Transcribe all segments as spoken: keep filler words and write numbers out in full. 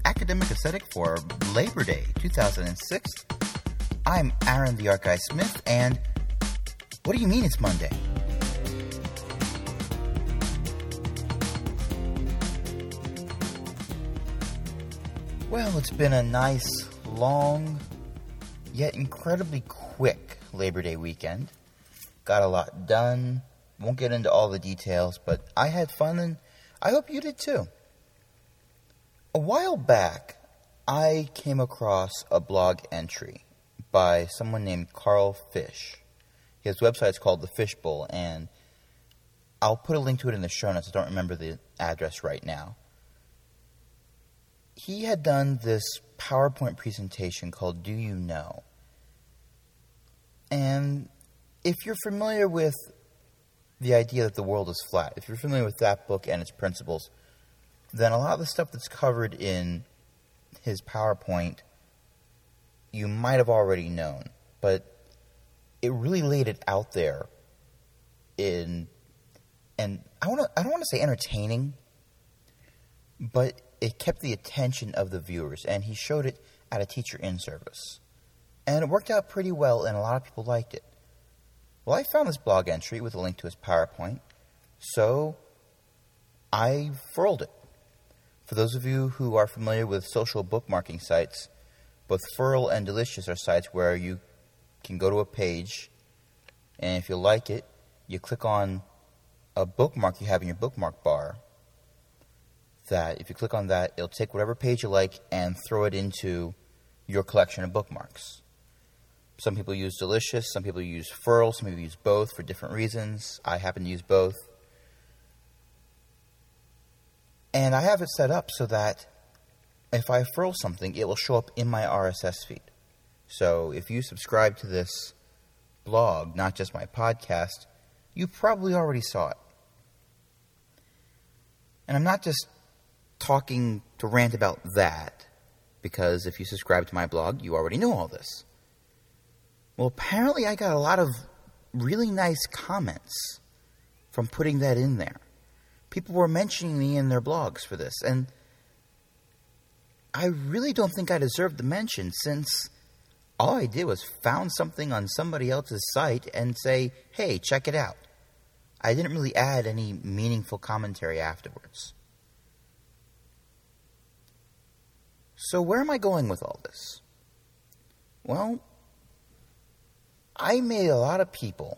Academic Aesthetic for Labor Day two thousand six. I'm Aaron the Art Guy Smith, and what do you mean it's Monday? Well, it's been a nice, long, yet incredibly quick Labor Day weekend. Got a lot done. Won't get into all the details, but I had fun, and I hope you did too. A while back, I came across a blog entry by someone named Carl Fish. His website's called The Fishbowl, and I'll put a link to it in the show notes. I don't remember the address right now. He had done this PowerPoint presentation called Do You Know? And if you're familiar with the idea that the world is flat, if you're familiar with that book and its principles, then a lot of the stuff that's covered in his PowerPoint you might have already known. But it really laid it out there in, and I want to I don't want to say entertaining, but it kept the attention of the viewers, and he showed it at a teacher in-service. And it worked out pretty well, and a lot of people liked it. Well, I found this blog entry with a link to his PowerPoint, so I furled it. For those of you who are familiar with social bookmarking sites, both Furl and Delicious are sites where you can go to a page, and if you like it, you click on a bookmark you have in your bookmark bar. That if you click on that, it'll take whatever page you like and throw it into your collection of bookmarks. Some people use Delicious, some people use Furl, some people use both for different reasons. I happen to use both. And I have it set up so that if I furl something, it will show up in my R S S feed. So if you subscribe to this blog, not just my podcast, you probably already saw it. And I'm not just talking to rant about that, because if you subscribe to my blog, you already know all this. Well, apparently I got a lot of really nice comments from putting that in there. People were mentioning me in their blogs for this, and I really don't think I deserved the mention, since all I did was found something on somebody else's site and say, hey, check it out. I didn't really add any meaningful commentary afterwards. So where am I going with all this? Well, I made a lot of people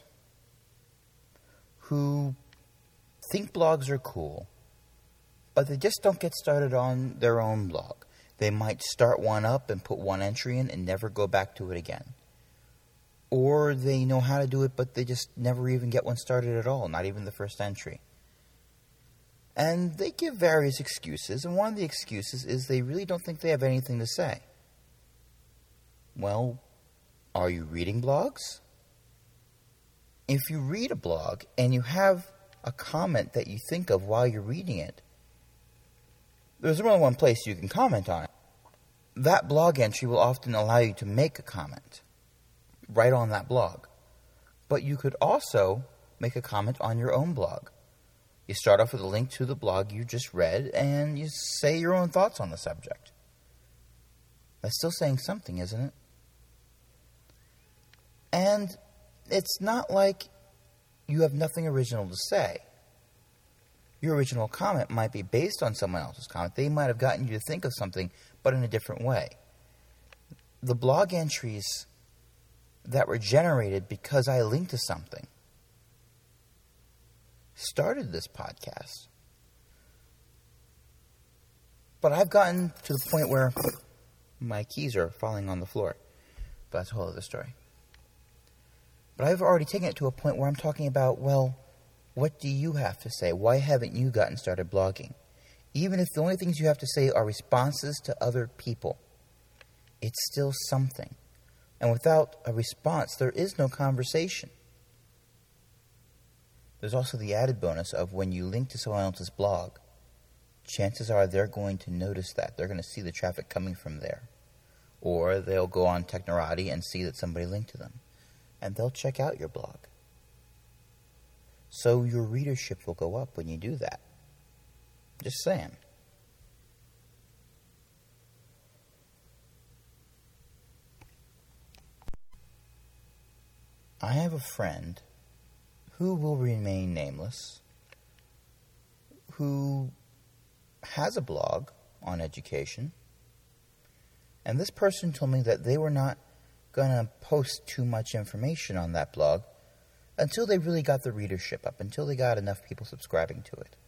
who think blogs are cool, but they just don't get started on their own blog. They might start one up and put one entry in and never go back to it again. Or they know how to do it, but they just never even get one started at all, not even the first entry. And they give various excuses, and one of the excuses is they really don't think they have anything to say. Well, are you reading blogs? If you read a blog and you have a comment that you think of while you're reading it, there's only one place you can comment on it. That blog entry will often allow you to make a comment right on that blog. But you could also make a comment on your own blog. You start off with a link to the blog you just read, and you say your own thoughts on the subject. That's still saying something, isn't it? And it's not like you have nothing original to say. Your original comment might be based on someone else's comment. They might have gotten you to think of something, but in a different way. The blog entries that were generated because I linked to something started this podcast. But I've gotten to the point where my keys are falling on the floor. But that's a whole other story. But I've already taken it to a point where I'm talking about, well, what do you have to say? Why haven't you gotten started blogging? Even if the only things you have to say are responses to other people, it's still something. And without a response, there is no conversation. There's also the added bonus of when you link to someone else's blog, chances are they're going to notice that. They're going to see the traffic coming from there. Or they'll go on Technorati and see that somebody linked to them. And they'll check out your blog. So your readership will go up when you do that. Just saying. I have a friend who will remain nameless, who has a blog on education, and this person told me that they were not going to post too much information on that blog until they really got the readership up, until they got enough people subscribing to it.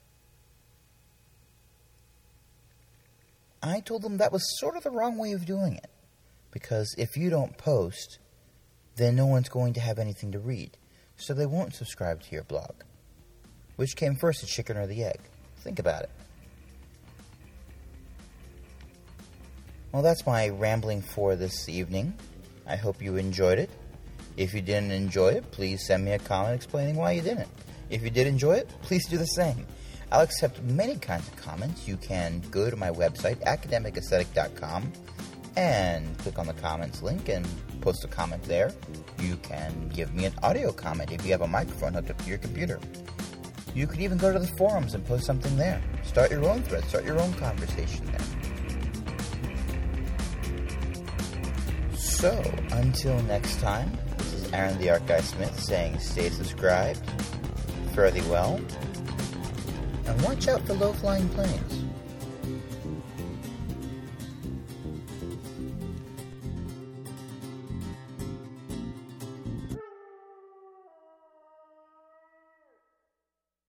I told them that was sort of the wrong way of doing it, because if you don't post, then no one's going to have anything to read, so they won't subscribe to your blog. Which came first, the chicken or the egg? Think about it. Well, that's my rambling for this evening. I hope you enjoyed it. If you didn't enjoy it, please send me a comment explaining why you didn't. If you did enjoy it, please do the same. I'll accept many kinds of comments. You can go to my website, academic aesthetic dot com, and click on the comments link and post a comment there. You can give me an audio comment if you have a microphone hooked up to your computer. You could even go to the forums and post something there. Start your own thread, start your own conversation there. So, until next time, this is Aaron the Art Guy Smith saying stay subscribed, fare thee well, and watch out for low-flying planes.